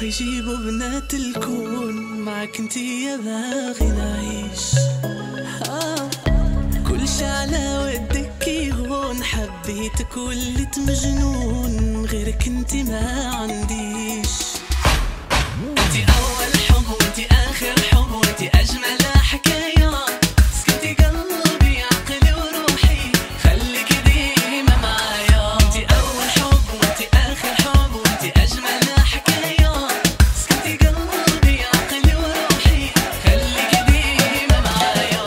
يجيبوا بنات الكون معك انتي يا باغي نعيش. كل شي على ودك يهون، حبيتك ولت مجنون، غيرك انتي ما عنديش. انتي اول حب وانتي اخر حب وانتي اجمل حكايات، سكنتي قلبي عقلي وروحي خليكي ديما معايا. انتي اول حب وانتي اخر حب وانتي اجمل حكايات، سكنتي قلبي عقلي وروحي خليكي ديما معايا.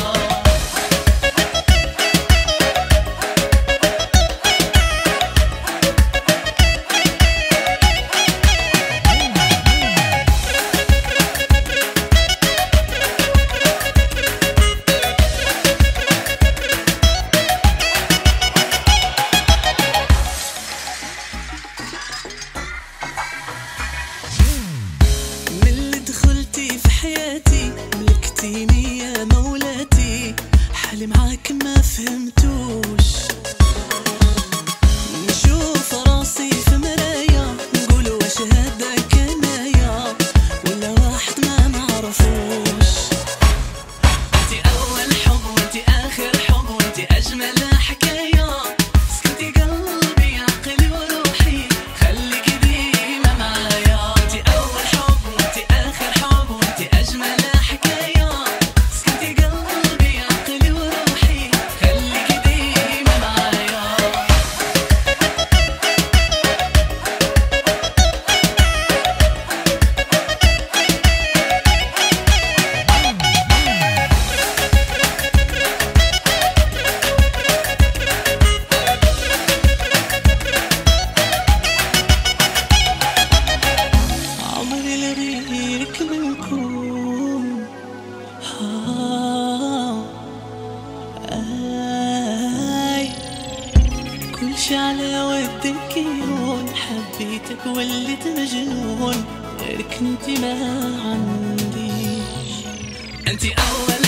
من اللي دخلتي في حياتي ملكتيني يا مولاتي، حالي معاك ما فهمتوش. نشوف راسي في مرايا نقول واش هذا كنايا ولا واحد ما نعرفوش. انتي اول حب وانتي اخر حب وانتي اجمل حكايات، سكنتي قلبي عقلي وروحي خليكي ديما معايا. انتي اول حب وانتي اخر حب وانتي اجمل حكايات، سكنتي قلبي عقلي وروحي خليكي ديما معايا. عمري لغيرك منكون، كل شي على ودك يهون، حبيتك ولت مجنون، غيرك انتي ما عنديش. انتي اول